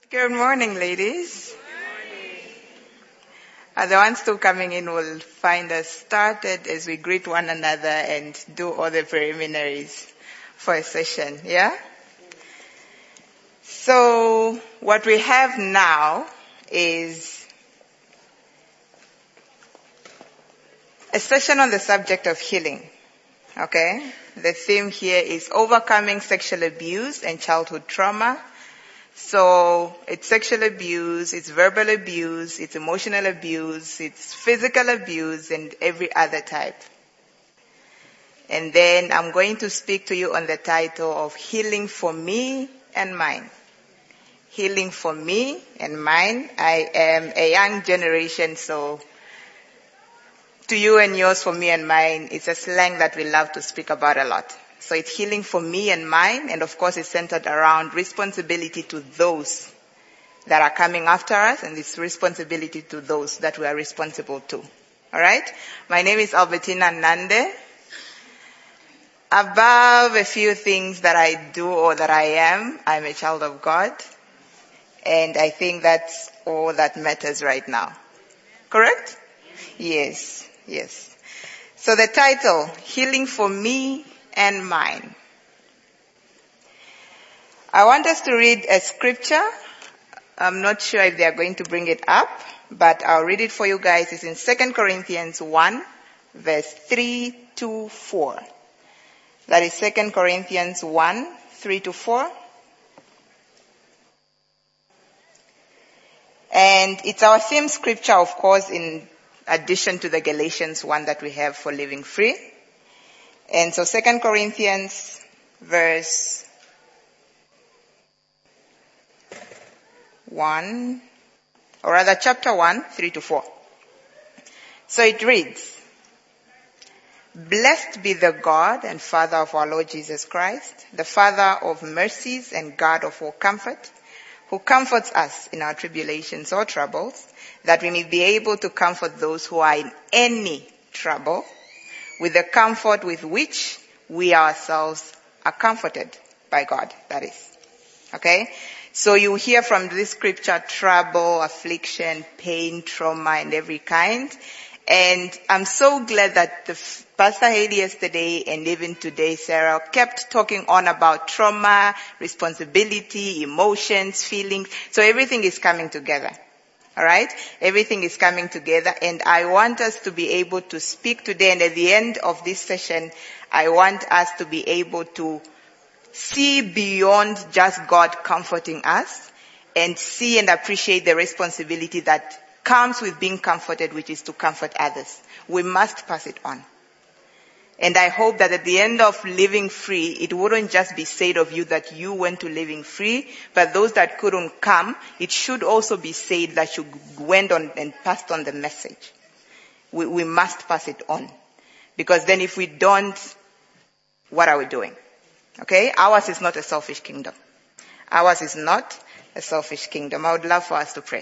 Good morning, ladies. The ones still coming in will find us started as we greet one another and do all the preliminaries for a session, yeah? So what we have now is a session on the subject of healing, okay? The theme here is overcoming sexual abuse and childhood trauma. So it's sexual abuse, it's verbal abuse, it's emotional abuse, it's physical abuse, and every other type. And then I'm going to speak to you on the title of Healing for Me and Mine. Healing for me and mine. I am a young generation, so to you and yours, for me and mine, it's a slang that we love to speak about a lot. So it's healing for me and mine, and of course it's centered around responsibility to those that are coming after us, and it's responsibility to those that we are responsible to. Alright? My name is Albertina Nande. Above a few things that I do or that I am, I'm a child of God, and I think that's all that matters right now. Correct? Yes. So the title, Healing for Me and Mine. I want us to read a scripture. I'm not sure if they are going to bring it up, but I'll read it for you guys. It's in 2 Corinthians 1, verse 3 to 4. That is 2 Corinthians 1, 3 to 4. And it's our theme scripture, of course, in addition to the Galatians 1 that we have for living free. And so 2 Corinthians verse 1, or rather chapter 1, 3 to 4. So it reads, Blessed be the God and Father of our Lord Jesus Christ, the Father of mercies and God of all comfort, who comforts us in our tribulations or troubles, that we may be able to comfort those who are in any trouble, with the comfort with which we ourselves are comforted by God, that is. Okay? So you hear from this scripture trouble, affliction, pain, trauma, and every kind. And I'm so glad that Pastor Haley yesterday and even today, Sarah, kept talking on about trauma, responsibility, emotions, feelings. So everything is coming together. Alright? Everything is coming together, and I want us to be able to speak today, and at the end of this session, I want us to be able to see beyond just God comforting us and see and appreciate the responsibility that comes with being comforted, which is to comfort others. We must pass it on. And I hope that at the end of living free, it wouldn't just be said of you that you went to living free, but those that couldn't come, it should also be said that you went on and passed on the message. We must pass it on. Because then if we don't, what are we doing? Okay? Ours is not a selfish kingdom. Ours is not a selfish kingdom. I would love for us to pray.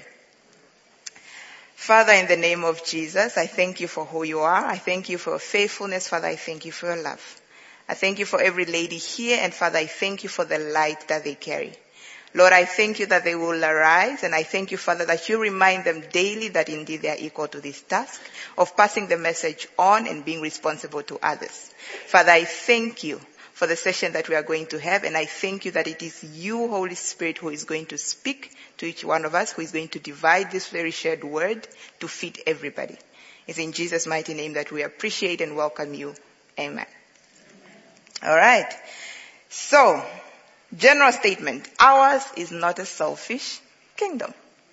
Father, in the name of Jesus, I thank you for who you are. I thank you for your faithfulness. Father, I thank you for your love. I thank you for every lady here, and Father, I thank you for the light that they carry. Lord, I thank you that they will arise, and I thank you, Father, that you remind them daily that indeed they are equal to this task of passing the message on and being responsible to others. Father, I thank you for the session that we are going to have, and I thank you that it is you, Holy Spirit, who is going to speak to each one of us, who is going to divide this very shared word to fit everybody. It's in Jesus' mighty name that we appreciate and welcome you. Amen. Alright. So, general statement. Ours is not a selfish kingdom.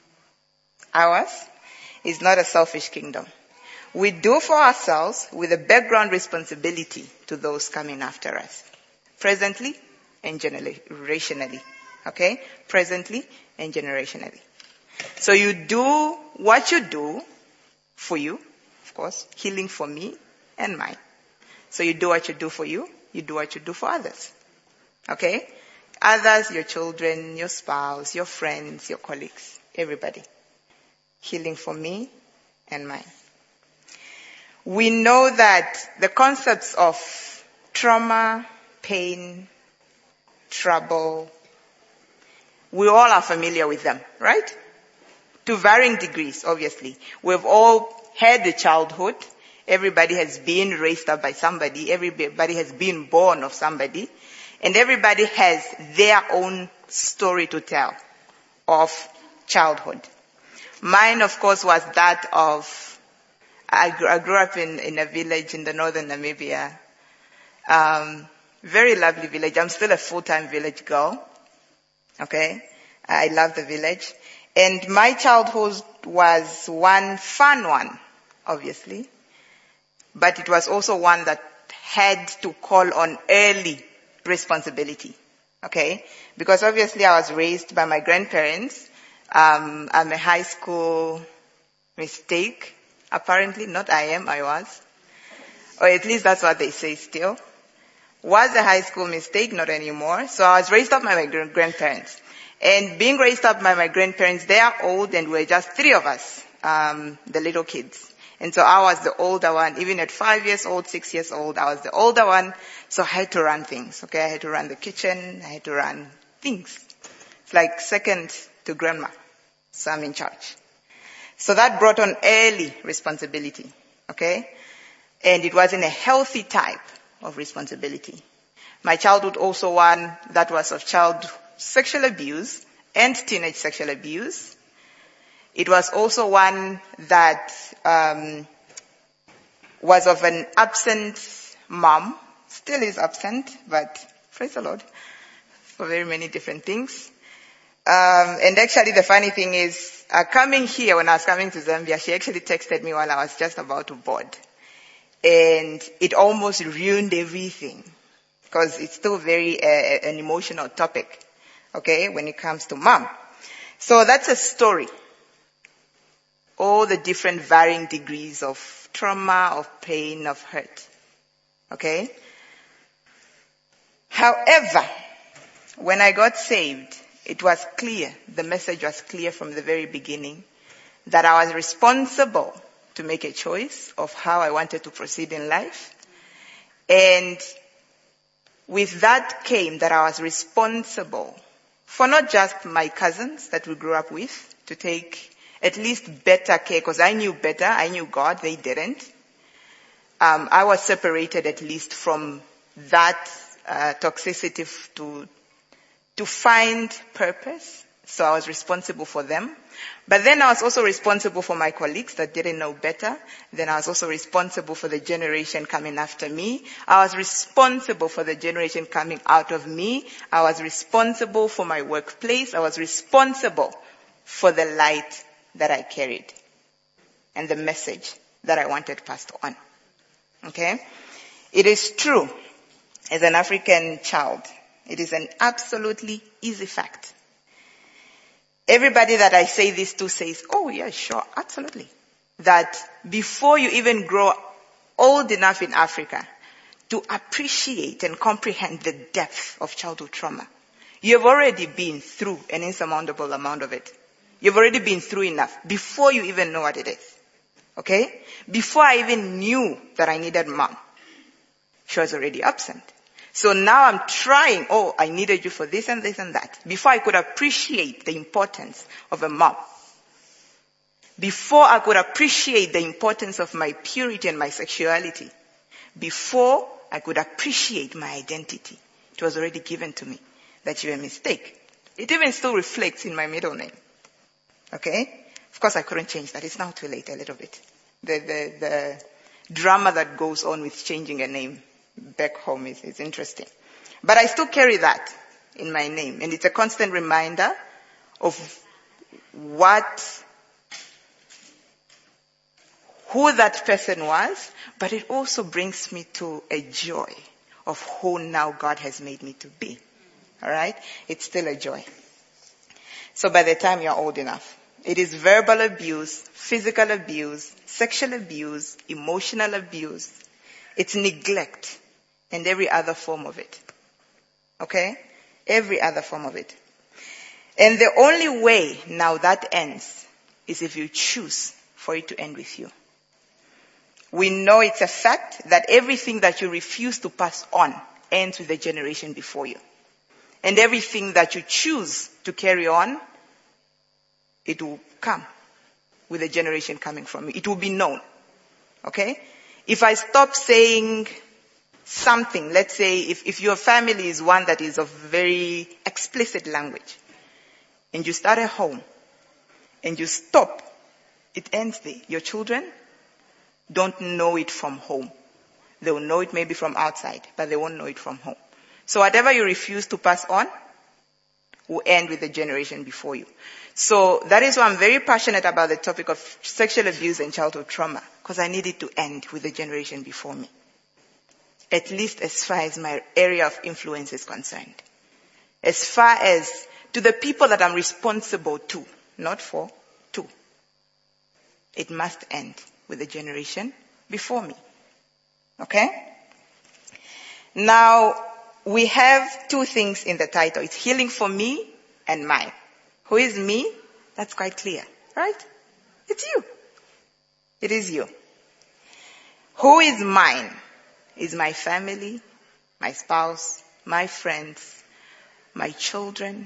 Ours is not a selfish kingdom. We do for ourselves with a background responsibility to those coming after us. Presently and generationally. Okay? Presently and generationally. So you do what you do for you, of course, healing for me and mine. So you do what you do for you do what you do for others. Okay? Others, your children, your spouse, your friends, your colleagues, everybody. Healing for me and mine. We know that the concepts of trauma, pain, trouble, We all are familiar with them, right? To varying degrees, obviously. We've all had a childhood. Everybody has been raised up by somebody. Everybody has been born of somebody. And everybody has their own story to tell of childhood. Mine, of course, was that of, I grew up in a village in the northern Namibia. Very lovely village. I'm still a full-time village girl. Okay? I love the village. And my childhood was one fun one, obviously. But it was also one that had to call on early responsibility. Okay? Because obviously I was raised by my grandparents. I'm a high school mistake. Apparently, not I was. Or at least that's what they say still. Was a high school mistake, not anymore. So I was raised up by my grandparents. And being raised up by my grandparents, they are old and we're just three of us, the little kids. And so I was the older one. Even at 5 years old, 6 years old, I was the older one. So I had to run things, okay? I had to run the kitchen. I had to run things. It's like second to grandma. So I'm in charge. So that brought on early responsibility, okay? And it was in a healthy type of responsibility. My childhood also one that was of child sexual abuse and teenage sexual abuse. It was also one that was of an absent mom. Still is absent, but praise the Lord for very many different things. And actually the funny thing is, coming here, when I was coming to Zambia, she actually texted me while I was just about to board. And it almost ruined everything. Because it's still very an emotional topic. Okay, when it comes to mom. So that's a story. All the different varying degrees of trauma, of pain, of hurt. Okay? However, when I got saved, it was clear, the message was clear from the very beginning, that I was responsible to make a choice of how I wanted to proceed in life. And with that came that I was responsible for not just my cousins that we grew up with, to take at least better care, because I knew better, I knew God, they didn't. I was separated at least from that toxicity to find purpose. So I was responsible for them. But then I was also responsible for my colleagues that didn't know better. Then I was also responsible for the generation coming after me. I was responsible for the generation coming out of me. I was responsible for my workplace. I was responsible for the light that I carried and the message that I wanted passed on. Okay? It is true, as an African child, it is an absolutely easy fact. Everybody that I say this to says, oh yeah, sure, absolutely. That before you even grow old enough in Africa to appreciate and comprehend the depth of childhood trauma, you have already been through an insurmountable amount of it. You've already been through enough before you even know what it is. Okay? Before I even knew that I needed mom, she was already absent. So now I'm trying, I needed you for this and this and that. Before I could appreciate the importance of a mom. Before I could appreciate the importance of my purity and my sexuality. Before I could appreciate my identity. It was already given to me that you're a mistake. It even still reflects in my middle name. Okay? Of course I couldn't change that. It's now too late a little bit. The drama that goes on with changing a name back home is interesting. But I still carry that in my name. And it's a constant reminder of who that person was, but it also brings me to a joy of who now God has made me to be. Alright? It's still a joy. So by the time you're old enough, it is verbal abuse, physical abuse, sexual abuse, emotional abuse. It's neglect. And every other form of it. Okay? Every other form of it. And the only way now that ends is if you choose for it to end with you. We know it's a fact that everything that you refuse to pass on ends with the generation before you. And everything that you choose to carry on, it will come with a generation coming from you. It will be known. Okay? If I stop saying something, let's say if your family is one that is of very explicit language, and you start a home, and you stop, it ends there. Your children don't know it from home. They will know it maybe from outside, but they won't know it from home. So whatever you refuse to pass on will end with the generation before you. So that is why I'm very passionate about the topic of sexual abuse and childhood trauma, because I need it to end with the generation before me. At least as far as my area of influence is concerned. As far as to the people that I'm responsible to, not for, to. It must end with the generation before me. Okay? Now, we have two things in the title. It's healing for me and mine. Who is me? That's quite clear, right? It's you. It is you. Who is mine? Is my family, my spouse, my friends, my children,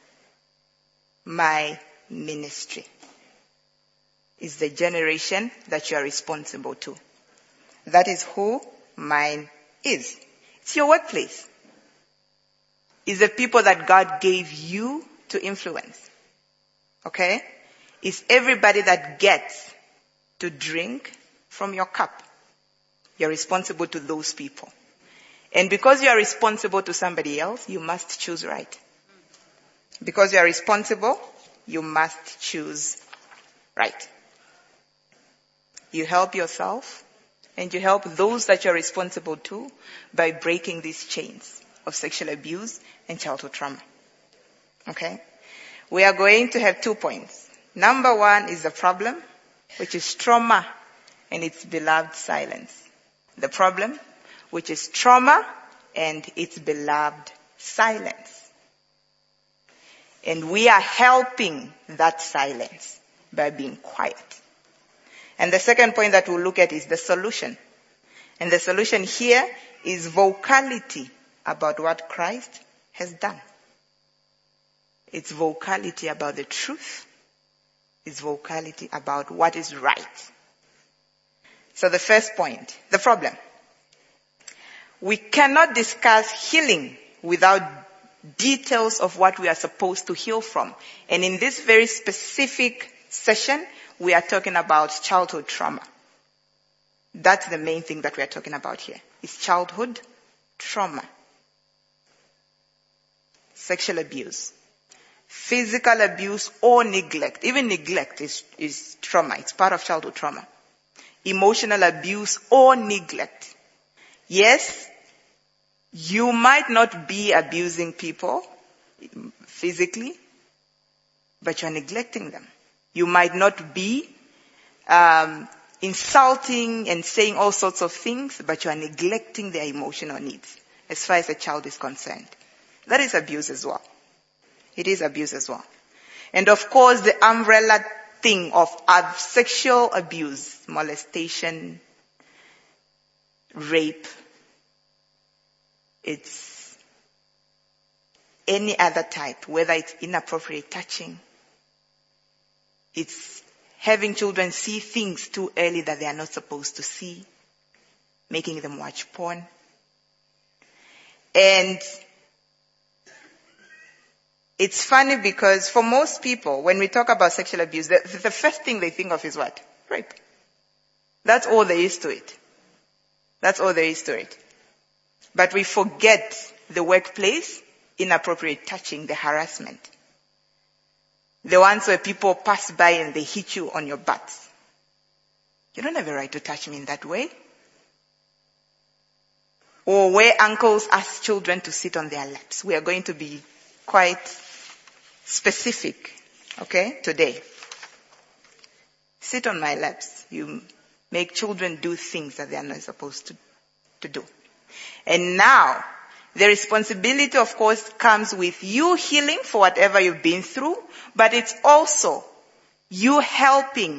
my ministry. Is the generation that you are responsible to. That is who mine is. It's your workplace. It's the people that God gave you to influence. Okay? It's everybody that gets to drink from your cup. You're responsible to those people. And because you are responsible to somebody else, you must choose right. Because you are responsible, you must choose right. You help yourself and you help those that you're responsible to by breaking these chains of sexual abuse and childhood trauma. Okay? We are going to have 2 points. Number 1 is the problem, which is trauma and its beloved silence. The problem, which is trauma and its beloved silence. And we are helping that silence by being quiet. And the second point that we'll look at is the solution. And the solution here is vocality about what Christ has done. It's vocality about the truth. It's vocality about what is right. So the first point, the problem. We cannot discuss healing without details of what we are supposed to heal from. And in this very specific session, we are talking about childhood trauma. That's the main thing that we are talking about here. It's childhood trauma. Sexual abuse. Physical abuse or neglect. Even neglect is trauma. It's part of childhood trauma. Emotional abuse or neglect. Yes, you might not be abusing people physically, but you're neglecting them. You might not be insulting and saying all sorts of things, but you are neglecting their emotional needs as far as a child is concerned. That is abuse as well. It is abuse as well. And of course, the umbrella thing of sexual abuse, molestation, rape, it's any other type, whether it's inappropriate touching, it's having children see things too early that they are not supposed to see, making them watch porn. And it's funny because for most people, when we talk about sexual abuse, the first thing they think of is what? Rape. That's all there is to it. That's all there is to it. But we forget the workplace, inappropriate touching, the harassment. The ones where people pass by and they hit you on your butt. You don't have a right to touch me in that way. Or where uncles ask children to sit on their laps. We are going to be quite specific, okay, today. Sit on my laps. You make children do things that they are not supposed to do. And now, the responsibility, of course, comes with you healing for whatever you've been through, but it's also you helping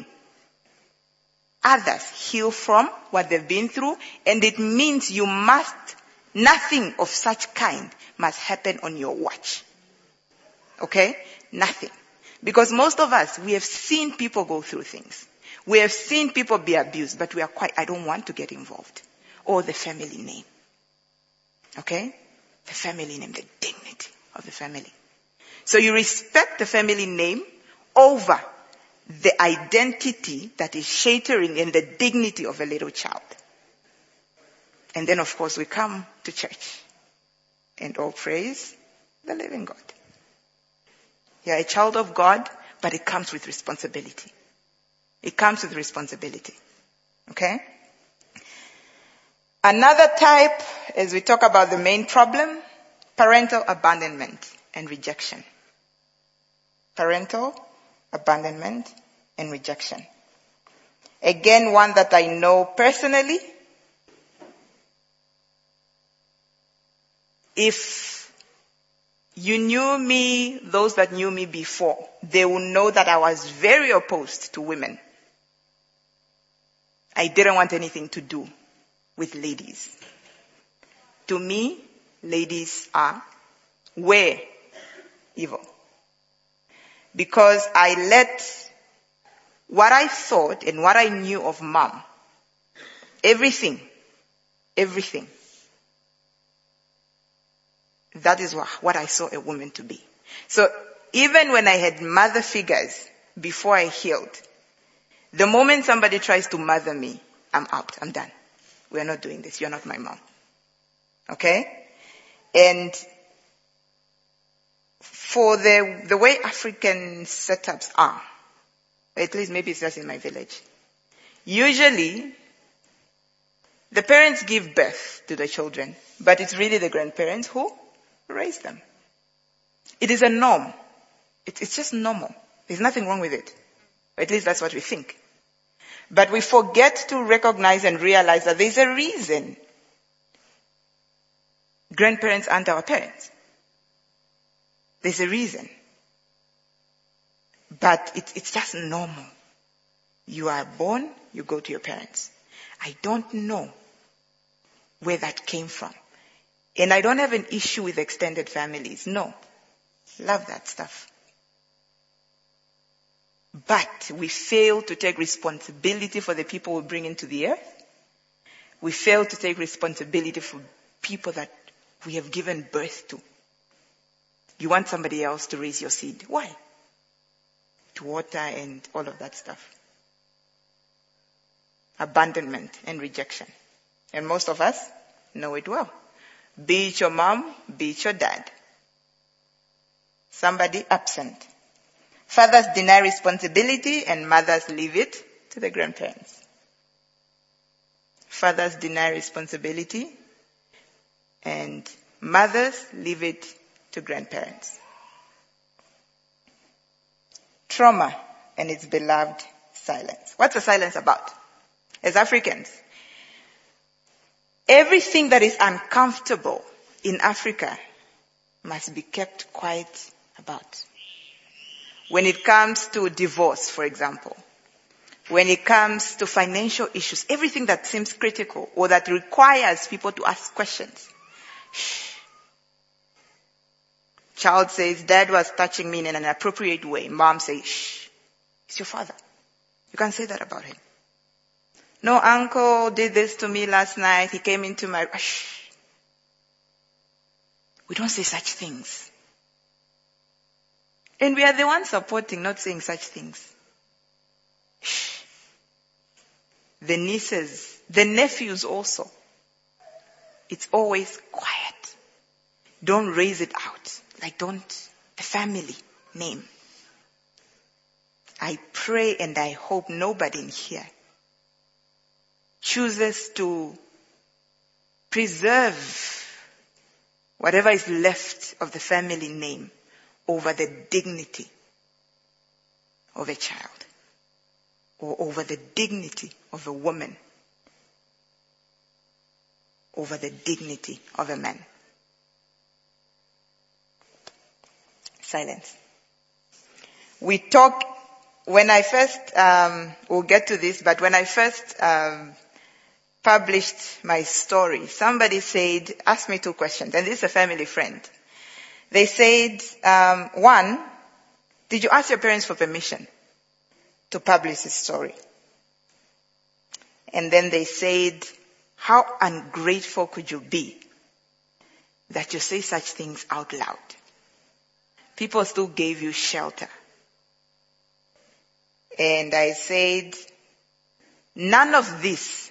others heal from what they've been through, and it means you must Nothing of such kind must happen on your watch. Okay? Nothing. Because most of us, we have seen people go through things. We have seen people be abused, but I don't want to get involved. Or the family name. Okay? The family name, the dignity of the family. So you respect the family name over the identity that is shattering in the dignity of a little child. And then, of course, we come to church and all praise the living God. You're a child of God, but it comes with responsibility. It comes with responsibility. Okay? Another type, as we talk about the main problem, parental abandonment and rejection. Parental abandonment and rejection. Again, one that I know personally. If you knew me, those that knew me before, they will know that I was very opposed to women. I didn't want anything to do with ladies. To me, ladies were evil. Because I let what I thought and what I knew of mom, everything, that is what I saw a woman to be. So even when I had mother figures before I healed, the moment somebody tries to mother me, I'm out, I'm done. We're not doing this, you're not my mom. Okay? And for the way African setups are, at least maybe it's just in my village, usually the parents give birth to the children, but it's really the grandparents who raise them. It is a norm. It's just normal. There's nothing wrong with it. At least that's what we think. But we forget to recognize and realize that there's a reason grandparents aren't our parents. There's a reason. But it's just normal. You are born, you go to your parents. I don't know where that came from. And I don't have an issue with extended families. No. Love that stuff. But we fail to take responsibility for the people we bring into the earth. We fail to take responsibility for people that we have given birth to. You want somebody else to raise your seed. Why? To water and all of that stuff. Abandonment and rejection. And most of us know it well. Be it your mom, be it your dad. Somebody absent. Fathers deny responsibility and mothers leave it to the grandparents. Fathers deny responsibility and mothers leave it to grandparents. Trauma and its beloved silence. What's the silence about? As Africans, everything that is uncomfortable in Africa must be kept quiet about. When it comes to divorce, for example, when it comes to financial issues, everything that seems critical or that requires people to ask questions. Shh. Child says, Dad was touching me in an inappropriate way. Mom says, shh, it's your father. You can't say that about him. No, uncle did this to me last night. He came into my... Shh. We don't say such things. And we are the ones supporting, not saying such things. Shh. The nieces, the nephews also. It's always quiet. Don't raise it out. The family name. I pray and I hope nobody in here chooses to preserve whatever is left of the family name over the dignity of a child or over the dignity of a woman, over the dignity of a man. Silence. We talk, when I first, we'll get to this, but when I first published my story, somebody said, asked me 2 questions, and this is a family friend. They said, 1, did you ask your parents for permission to publish this story? And then they said, how ungrateful could you be that you say such things out loud? People still gave you shelter. And I said, none of this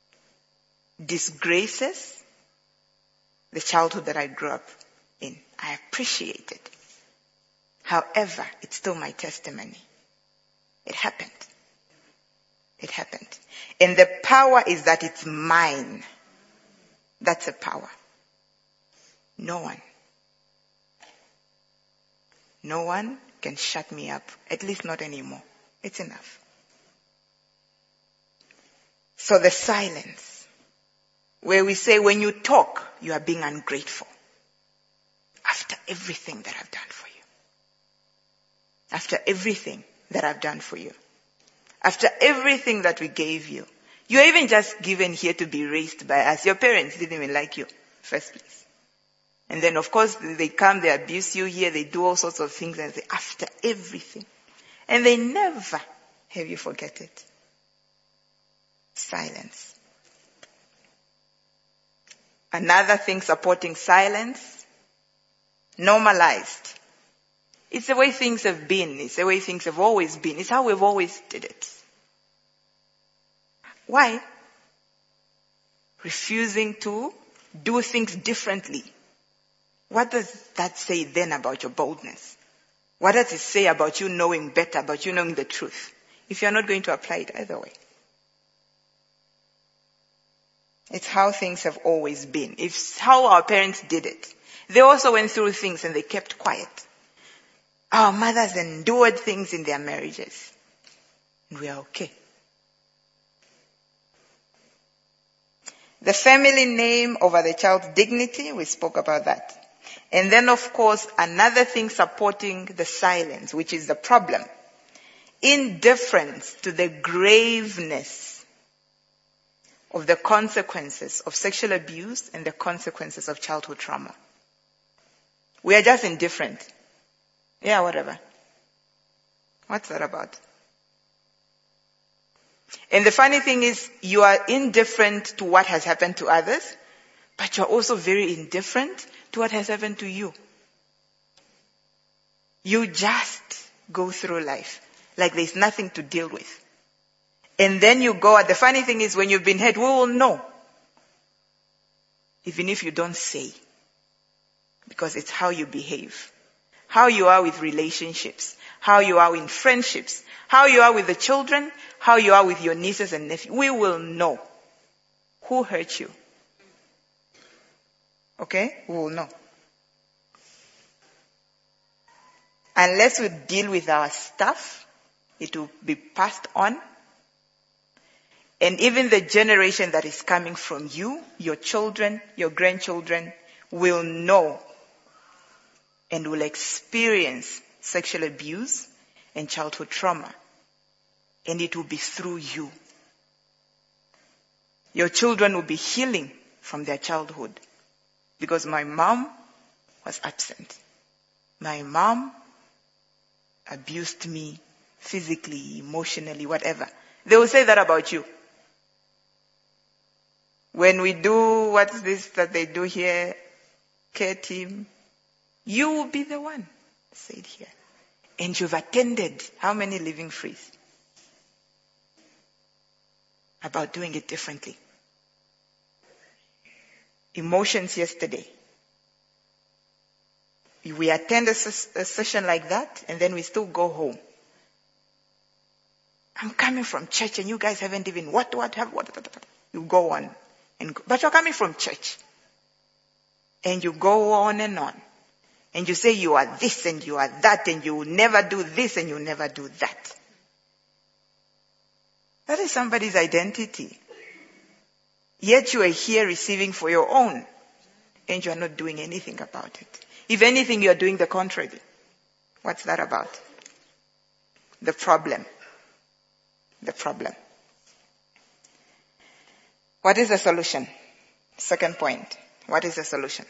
disgraces the childhood that I grew up in. I appreciate it. However, it's still my testimony. It happened. It happened. And the power is that it's mine. That's a power. No one can shut me up. At least not anymore. It's enough. So the silence, where we say when you talk, you are being ungrateful. After everything that I've done for you. After everything that I've done for you. After everything that we gave you. You're even just given here to be raised by us. Your parents didn't even like you, first place. And then of course they come, they abuse you here, they do all sorts of things and say, after everything. And they never have you forget it. Silence. Another thing supporting silence, normalized. It's the way things have been. It's the way things have always been. It's how we've always did it. Why? Refusing to do things differently. What does that say then about your boldness? What does it say about you knowing better, about you knowing the truth, if you're not going to apply it either way? It's how things have always been. It's how our parents did it. They also went through things and they kept quiet. Our mothers endured things in their marriages. And we are okay. The family name over the child's dignity, we spoke about that. And then of course, another thing supporting the silence, which is the problem. Indifference to the graveness of the consequences of sexual abuse and the consequences of childhood trauma. We are just indifferent. Yeah, whatever. What's that about? And the funny thing is, you are indifferent to what has happened to others, but you're also very indifferent to what has happened to you. You just go through life like there's nothing to deal with. And then you go, the funny thing is when you've been hurt, we will know. Even if you don't say. Because it's how you behave. How you are with relationships. How you are in friendships. How you are with the children. How you are with your nieces and nephews. We will know who hurt you. Okay? We will know. Unless we deal with our stuff, it will be passed on. And even the generation that is coming from you, your children, your grandchildren, will know and will experience sexual abuse and childhood trauma. And it will be through you. Your children will be healing from their childhood. Because my mom was absent. My mom abused me physically, emotionally, whatever. They will say that about you. When we do what's this that they do here, care team, you will be the one said here. And you've attended how many living frees about doing it differently. Emotions yesterday. We attend a session like that and then we still go home. I'm coming from church and you guys haven't even what. You go on. But you're coming from church. And you go on. And you say you are this and you are that and you will never do this and you will never do that. That is somebody's identity. Yet you are here receiving for your own. And you are not doing anything about it. If anything, you are doing the contrary. What's that about? The problem. The problem. What is the solution? Second point. What is the solution?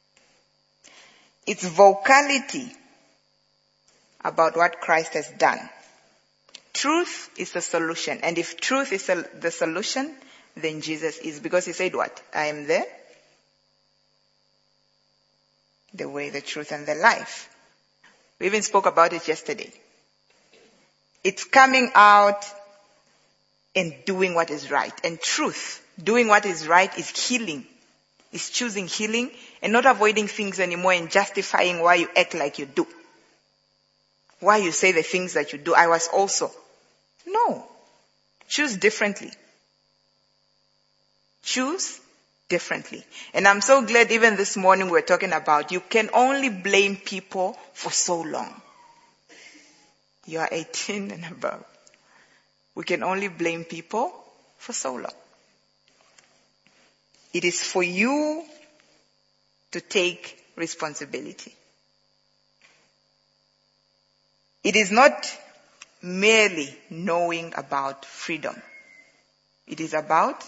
It's vocality about what Christ has done. Truth is the solution. And if truth is the solution, then Jesus is. Because he said what? I am the way, the truth, and the life. We even spoke about it yesterday. It's coming out and doing what is right. And truth, doing what is right, is healing. It's choosing healing and not avoiding things anymore and justifying why you act like you do. Why you say the things that you do. I was also. No. Choose differently. Choose differently. And I'm so glad even this morning we're talking about you can only blame people for so long. You are 18 and above. We can only blame people for so long. It is for you to take responsibility. It is not merely knowing about freedom. It is about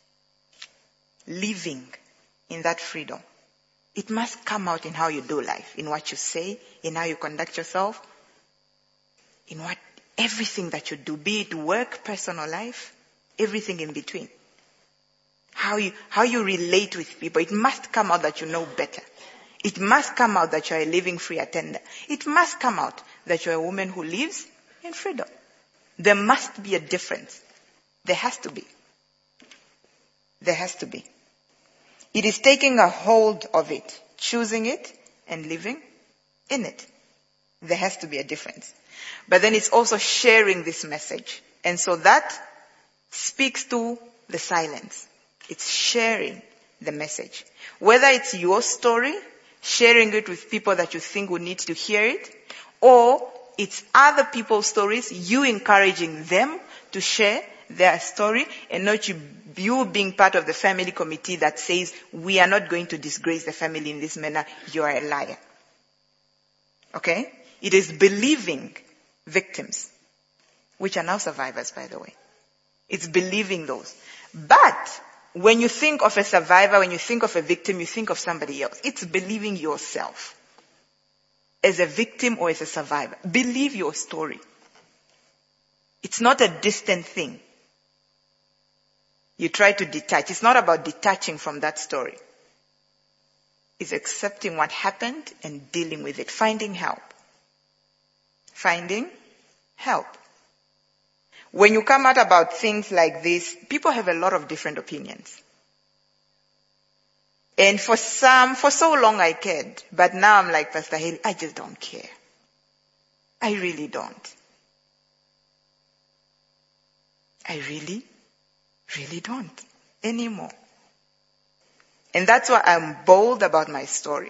living in that freedom. It must come out in how you do life, in what you say, in how you conduct yourself, in everything that you do, be it work, personal life, everything in between. How you relate with people. It must come out that you know better. It must come out that you are a living free attender. It must come out that you are a woman who lives in freedom. There must be a difference. There has to be. There has to be. It is taking a hold of it, choosing it, and living in it. There has to be a difference. But then it's also sharing this message. And so that speaks to the silence. It's sharing the message. Whether it's your story, sharing it with people that you think would need to hear it, or it's other people's stories, you encouraging them to share their story, and not you being part of the family committee that says, we are not going to disgrace the family in this manner, you are a liar. Okay? It is believing victims, which are now survivors, by the way. It's believing those. But when you think of a survivor, when you think of a victim, you think of somebody else. It's believing yourself as a victim or as a survivor. Believe your story. It's not a distant thing. You try to detach. It's not about detaching from that story. It's accepting what happened and dealing with it. Finding help. Finding help. When you come out about things like this, people have a lot of different opinions. And for so long I cared. But now I'm like Pastor Haley, I just don't care. I really don't. I really don't anymore. And that's why I'm bold about my story.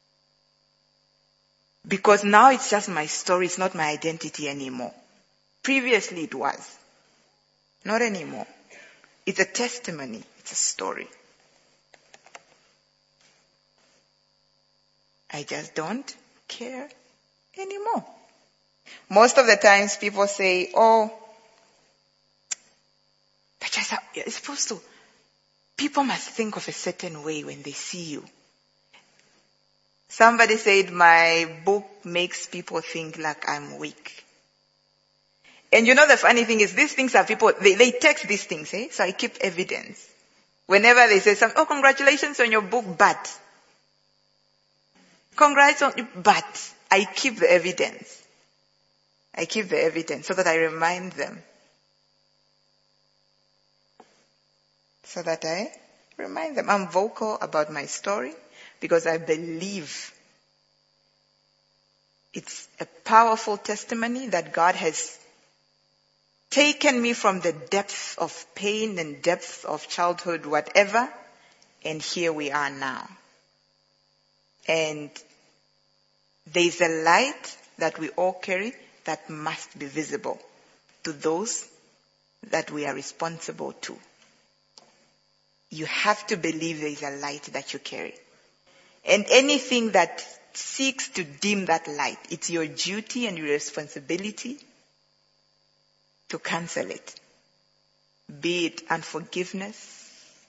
Because now it's just my story, it's not my identity anymore. Previously it was. Not anymore. It's a testimony. It's a story. I just don't care anymore. Most of the times people say, oh, but just, it's supposed to. People must think of a certain way when they see you. Somebody said my book makes people think like I'm weak. And you know the funny thing is, these things are people, they text these things, eh? So I keep evidence. Whenever they say something, oh, congratulations on your book, but. Congrats on you, but. I keep the evidence. I keep the evidence so that I remind them. So that I remind them. I'm vocal about my story because I believe it's a powerful testimony that God has taken me from the depths of pain and depths of childhood, whatever, and here we are now. And there's a light that we all carry that must be visible to those that we are responsible to. You have to believe there is a light that you carry. And anything that seeks to dim that light, it's your duty and your responsibility to cancel it. Be it unforgiveness,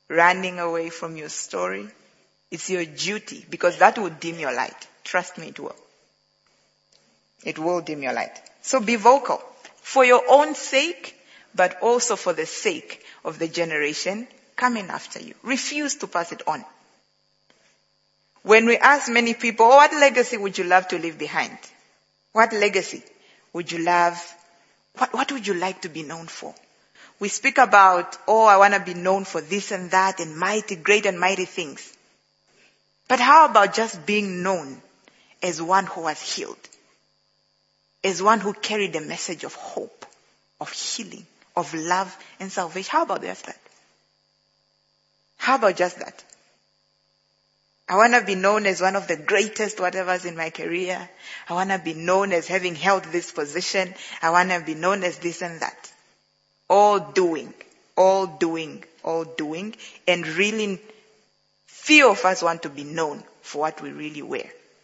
running away from your story. It's your duty, because that will dim your light. Trust me, it will. It will dim your light. So be vocal for your own sake, but also for the sake of the generation coming after you. Refuse to pass it on. When we ask many people, what legacy would you love to leave behind? What legacy would you love? What would you like to be known for? We speak about, I want to be known for this and that and great and mighty things. But how about just being known as one who was healed? As one who carried a message of hope, of healing, of love and salvation. How about just that? How about just that? I want to be known as one of the greatest whatevers in my career. I want to be known as having held this position. I want to be known as this and that. All doing. And really, few of us want to be known for what we really were.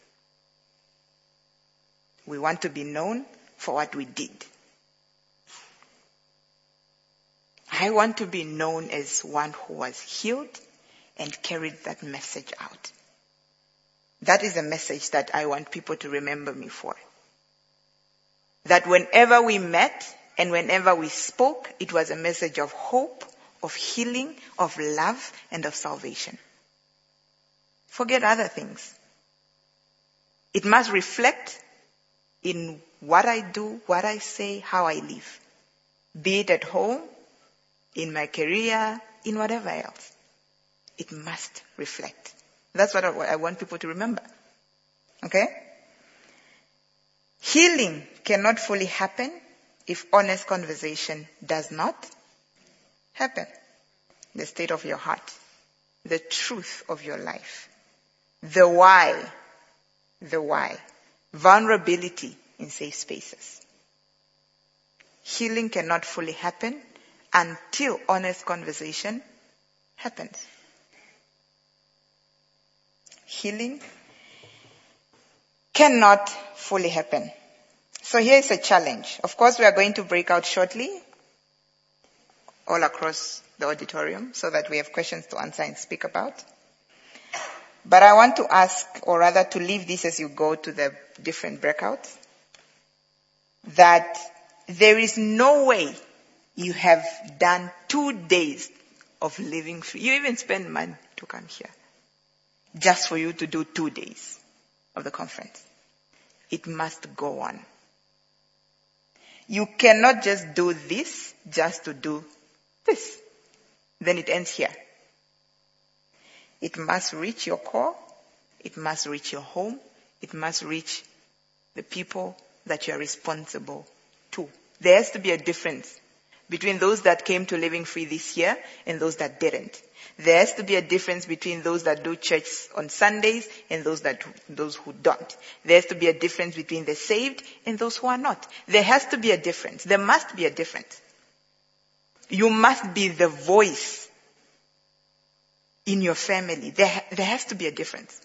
We want to be known for what we did. I want to be known as one who was healed and carried that message out. That is a message that I want people to remember me for. That whenever we met and whenever we spoke, it was a message of hope, of healing, of love, and of salvation. Forget other things. It must reflect in what I do, what I say, how I live. Be it at home, in my career, in whatever else. It must reflect. That's what I want people to remember. Okay? Healing cannot fully happen if honest conversation does not happen. The state of your heart. The truth of your life. The why. Vulnerability in safe spaces. Healing cannot fully happen until honest conversation happens. Healing cannot fully happen. So here is a challenge. Of course, we are going to break out shortly all across the auditorium so that we have questions to answer and speak about. But I want to ask, or rather to leave this as you go to the different breakouts, that there is no way you have done 2 days of living free. You even spend money to come here just for you to do 2 days of the conference. It must go on. You cannot just do this just to do this. Then it ends here. It must reach your core. It must reach your home. It must reach the people that you are responsible to. There has to be a difference between those that came to Living Free this year and those that didn't. There has to be a difference between those that do church on Sundays and those who don't. There has to be a difference between the saved and those who are not. There has to be a difference. There must be a difference. You must be the voice in your family. There has to be a difference.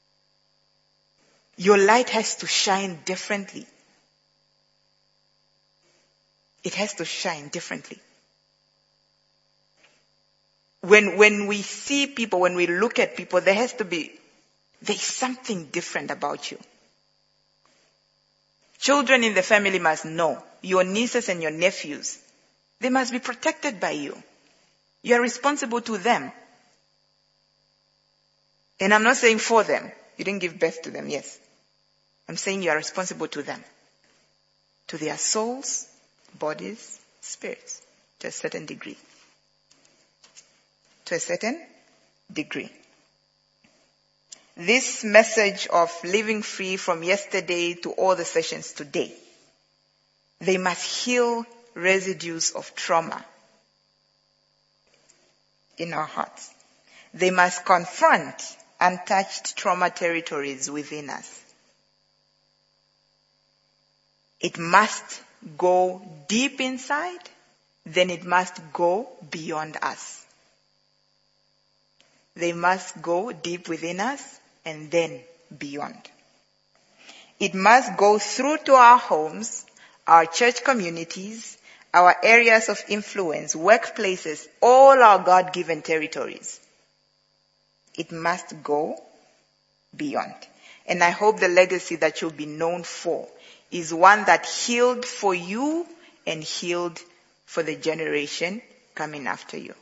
Your light has to shine differently. It has to shine differently. When we see people, when we look at people, there's something different about you. Children in the family must know. Your nieces and your nephews, they must be protected by you. You are responsible to them. And I'm not saying for them. You didn't give birth to them, yes. I'm saying you are responsible to them. To their souls, bodies, spirits, to a certain degree. To a certain degree. This message of living free from yesterday to all the sessions today, they must heal residues of trauma in our hearts. They must confront untouched trauma territories within us. It must go deep inside, then it must go beyond us. They must go deep within us and then beyond. It must go through to our homes, our church communities, our areas of influence, workplaces, all our God-given territories. It must go beyond. And I hope the legacy that you'll be known for is one that healed for you and healed for the generation coming after you.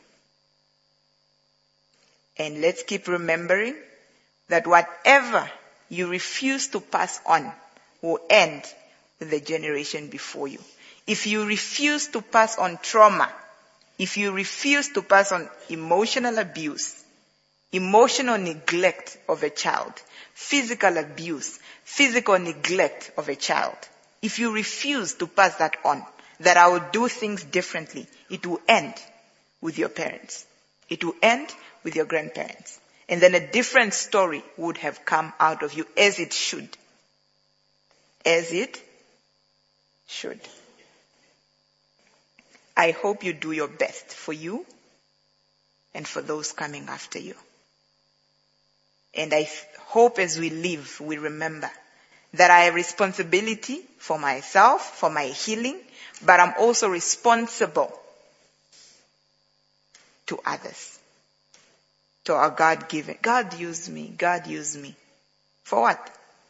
And let's keep remembering that whatever you refuse to pass on will end with the generation before you. If you refuse to pass on trauma, if you refuse to pass on emotional abuse, emotional neglect of a child, physical abuse, physical neglect of a child, if you refuse to pass that on, that I will do things differently, it will end with your parents. It will end with your grandparents. And then a different story would have come out of you, as it should. As it should. I hope you do your best for you and for those coming after you. And I hope as we live, we remember that I have responsibility for myself, for my healing, but I'm also responsible to others, to our God-given. God used me. God used me. For what?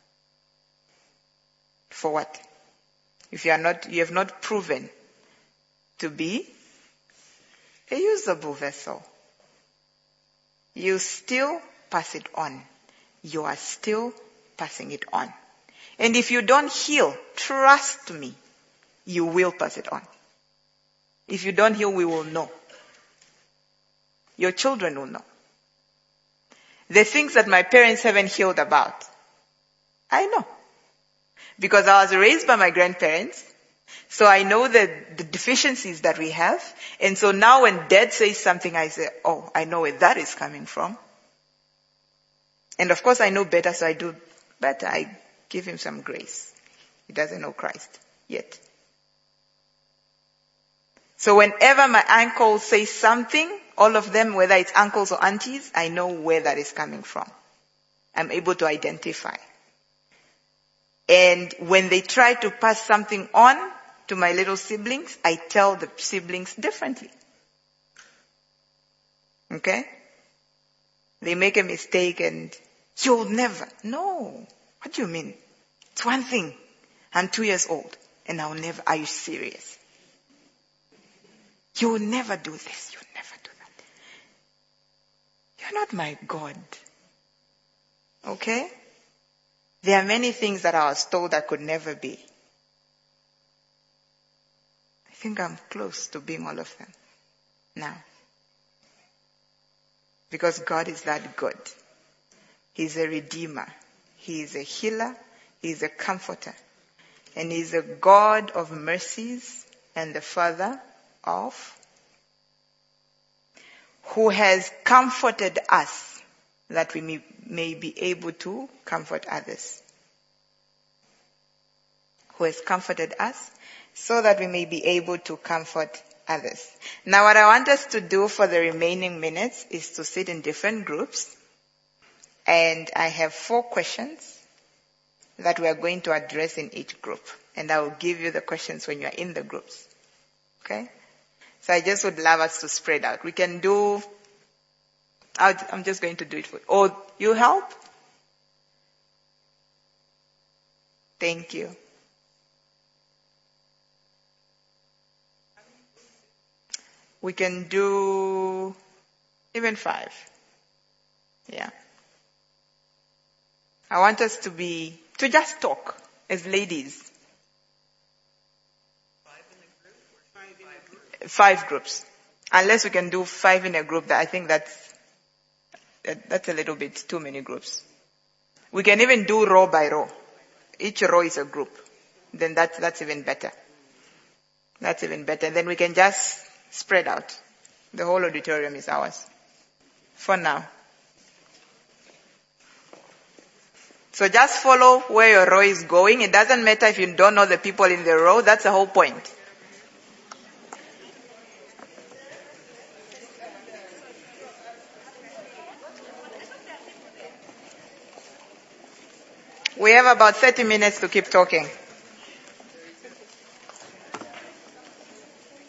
For what? If you have not proven to be a usable vessel, you still pass it on. You are still passing it on. And if you don't heal, trust me, you will pass it on. If you don't heal, we will know. Your children will know. The things that my parents haven't healed about, I know. Because I was raised by my grandparents, so I know the deficiencies that we have. And so now when Dad says something, I say, oh, I know where that is coming from. And of course I know better, so I do better. I give him some grace. He doesn't know Christ yet. So whenever my uncle says something, all of them, whether it's uncles or aunties, I know where that is coming from. I'm able to identify. And when they try to pass something on to my little siblings, I tell the siblings differently. Okay? They make a mistake and you'll never. No. What do you mean? It's one thing. I'm 2 years old and I'll never. Are you serious? You'll never do this. You'll never do that. You're not my God. Okay? There are many things that I was told I could never be. I think I'm close to being all of them now. Because God is that good. He's a redeemer. He is a healer. He is a comforter. And He is a God of mercies and the Father of who has comforted us that we may be able to comfort others. Who has comforted us so that we may be able to comfort others. Now what I want us to do for the remaining minutes is to sit in different groups. And I have 4 questions that we are going to address in each group. And I will give you the questions when you are in the groups. Okay? So I just would love us to spread out. We can do, I'm just going to do it for you. Oh, you help? Thank you. We can do even 5. Yeah. I want us to just talk as ladies. 5 groups. Unless we can do 5 in a group, I think that's a little bit too many groups. We can even do row by row. Each row is a group. Then that's even better. That's even better. And then we can just spread out. The whole auditorium is ours. For now. So just follow where your row is going. It doesn't matter if you don't know the people in the row. That's the whole point. We have about 30 minutes to keep talking.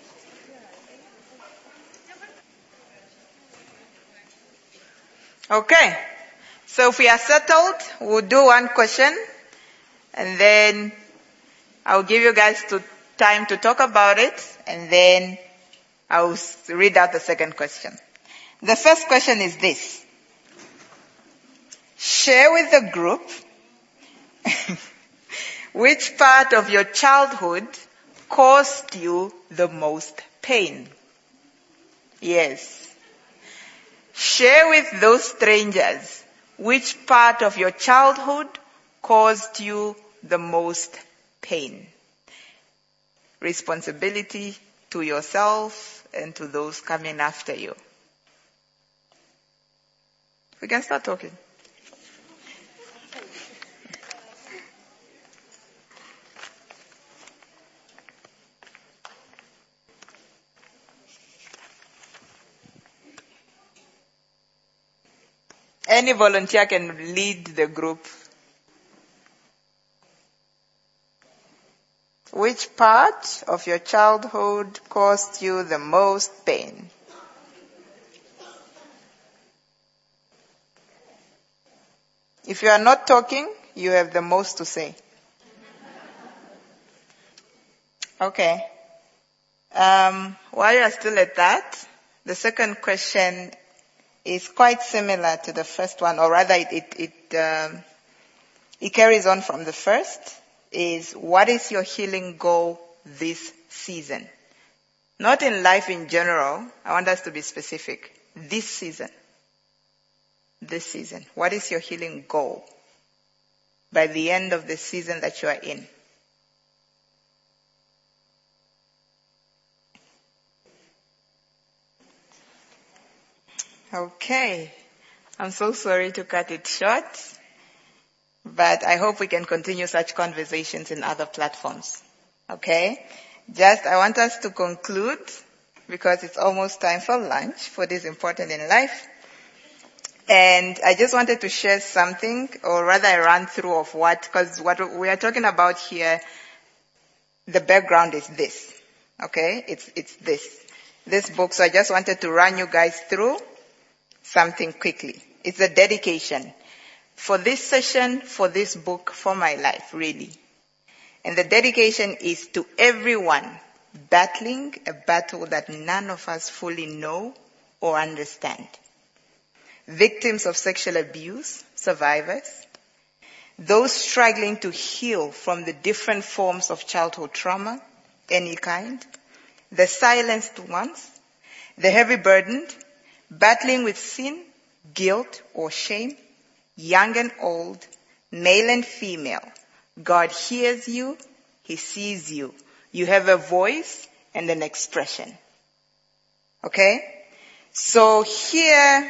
Okay. So if we are settled, we'll do one question and then I'll give you guys time to talk about it and then I'll read out the second question. The first question is this. Share with the group which part of your childhood caused you the most pain. Yes. Share with those strangers which part of your childhood caused you the most pain. Responsibility to yourself and to those coming after you. We can start talking. Any volunteer can lead the group. Which part of your childhood caused you the most pain? If you are not talking, you have the most to say. Okay. While you are still at that, the second question is quite similar to the first one, or rather it carries on from the first, is what is your healing goal this season? Not in life in general. I want us to be specific. This season. This season. What is your healing goal by the end of the season that you are in? Okay. I'm so sorry to cut it short, but I hope we can continue such conversations in other platforms. Okay? I want us to conclude, because it's almost time for lunch, food is important in life. And I just wanted to share something, or rather a run through of because what we are talking about here, the background is this. Okay? It's this book. So I just wanted to run you guys through something quickly. It's a dedication for this session, for this book, for my life, really. And the dedication is to everyone battling a battle that none of us fully know or understand. Victims of sexual abuse, survivors, those struggling to heal from the different forms of childhood trauma, any kind, the silenced ones, the heavy burdened, battling with sin, guilt, or shame, young and old, male and female. God hears you, He sees you. You have a voice and an expression. Okay? So here,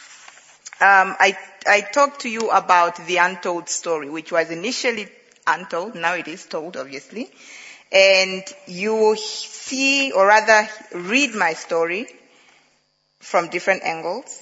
I talked to you about the untold story, which was initially untold, now it is told, obviously. And you will see, or rather read my story from different angles.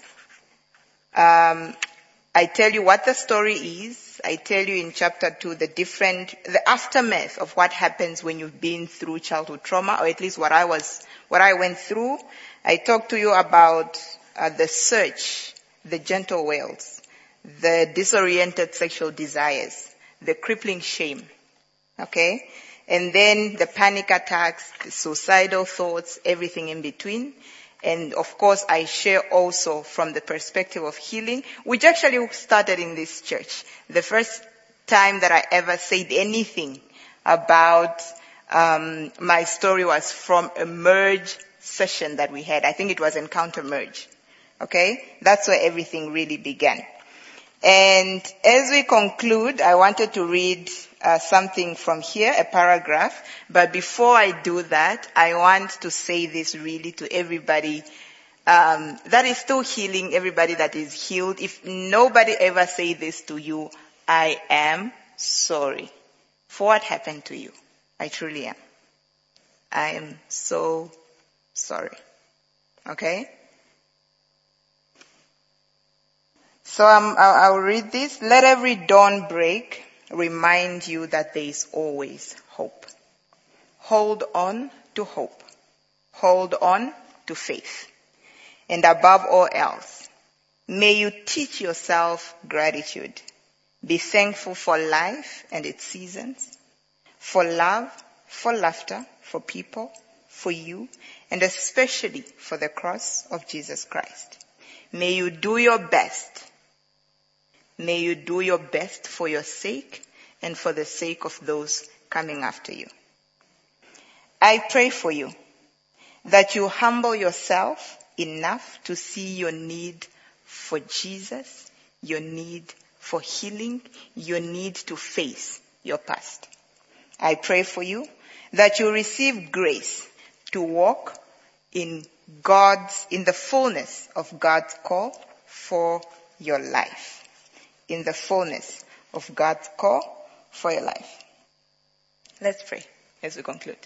I tell you what the story is. I tell you in chapter 2 the aftermath of what happens when you've been through childhood trauma, or at least what I went through. I talk to you about the search, the gentle wails, the disoriented sexual desires, the crippling shame. Okay? And then the panic attacks, the suicidal thoughts, everything in between. And of course, I share also from the perspective of healing, which actually started in this church. The first time that I ever said anything about my story was from a merge session that we had. I think it was Encounter Merge. Okay? That's where everything really began. And as we conclude, I wanted to read something from here, a paragraph. But before I do that, I want to say this really to everybody that is still healing, everybody that is healed. If nobody ever say this to you, I am sorry for what happened to you. I truly am. I am so sorry. Okay? So I'll read this. Let every dawn break remind you that there is always hope. Hold on to hope. Hold on to faith. And above all else, May you teach yourself gratitude. Be thankful for life and its seasons, for love, for laughter, for people, for you, and especially for the cross of Jesus Christ. May you do your best. May you do your best for your sake and for the sake of those coming after you. I pray for you that you humble yourself enough to see your need for Jesus, your need for healing, your need to face your past. I pray for you that you receive grace to walk in the fullness of God's call for your life. In the fullness of God's call for your life. Let's pray as we conclude.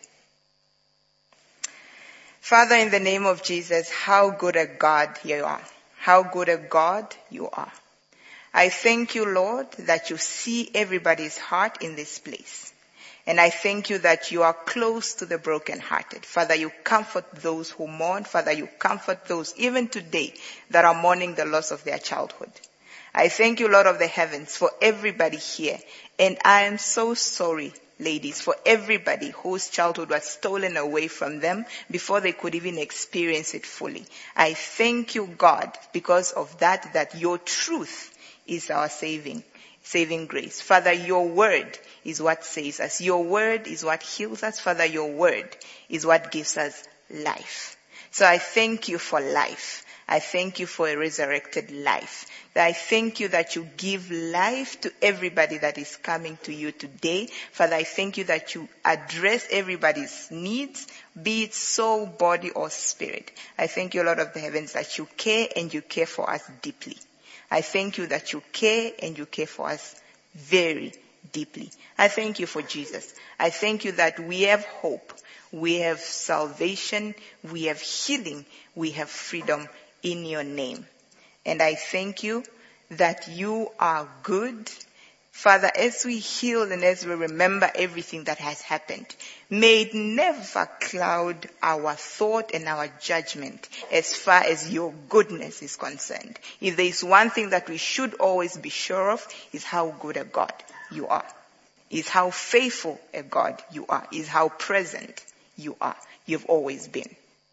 Father, in the name of Jesus, how good a God you are. How good a God you are. I thank you, Lord, that you see everybody's heart in this place. And I thank you that you are close to the brokenhearted. Father, you comfort those who mourn. Father, you comfort those even today that are mourning the loss of their childhood. I thank you, Lord of the heavens, for everybody here. And I am so sorry, ladies, for everybody whose childhood was stolen away from them before they could even experience it fully. I thank you, God, because of that your truth is our saving grace. Father, your word is what saves us. Your word is what heals us. Father, your word is what gives us life. So I thank you for life. I thank you for a resurrected life. I thank you that you give life to everybody that is coming to you today. Father, I thank you that you address everybody's needs, be it soul, body, or spirit. I thank you, Lord of the heavens, that you care and you care for us deeply. I thank you that you care and you care for us very deeply. I thank you for Jesus. I thank you that we have hope, we have salvation, we have healing, we have freedom in your name. And I thank you that you are good. Father, as we heal and as we remember everything that has happened, may it never cloud our thought and our judgment as far as your goodness is concerned. If there is one thing that we should always be sure of, is how good a God you are, is how faithful a God you are, is how present you are. You've always been.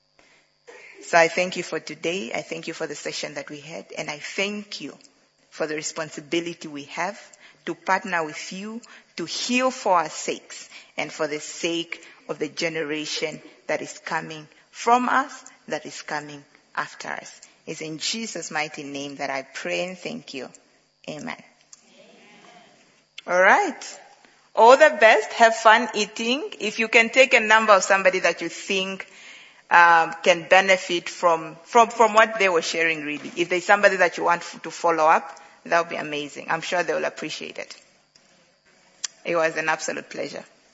So I thank you for today. I thank you for the session that we had. And I thank you for the responsibility we have to partner with you to heal for our sakes and for the sake of the generation that is coming from us, that is coming after us. It's in Jesus' mighty name that I pray and thank you. Amen. All right. All the best. Have fun eating. If you can take a number of somebody that you think can benefit from what they were sharing, really. If there's somebody that you want to follow up, that would be amazing. I'm sure they will appreciate it. It was an absolute pleasure.